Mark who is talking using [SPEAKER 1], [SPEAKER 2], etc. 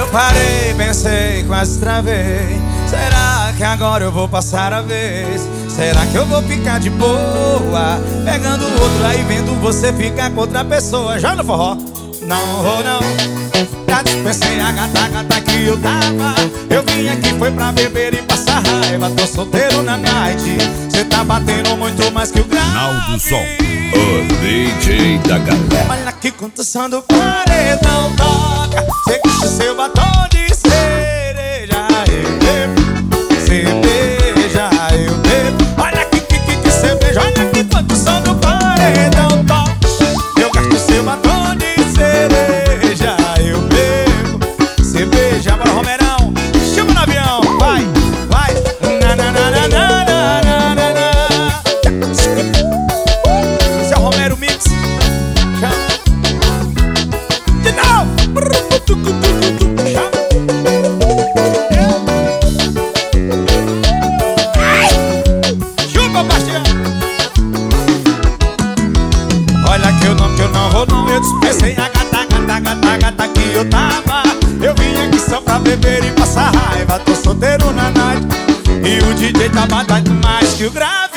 [SPEAKER 1] Parei, pensei, quase travei. Será que agora eu vou passar a vez? Será que eu vou ficar de boa pegando outro aí, vendo você ficar com outra pessoa? Já no forró? Não vou não. Já dispensei a gata que eu tava. Eu vim aqui foi pra beber e passar raiva. Tô solteiro na night. Cê tá batendo muito mais que o grave.
[SPEAKER 2] Naldo Som, o DJ da galera.
[SPEAKER 1] Olha que condução do paredão toca. Cê que seu batom de cereja eu bebo, cerveja eu bebo. Olha que cerveja. Olha que condução do paredão toca. Eu gasto seu batom de cereja eu bebo, cerveja. Bora Romerão, chama no avião. Vai, vai. Na na na na na na na na. Esse é o Romero Mix. De novo. Chupa, Bastião. Olha que eu não vou não. Eu dispensei a gata que eu tava. Eu vim aqui só pra beber e passar raiva. Tô solteiro na night. E o DJ tá batendo mais que o grave.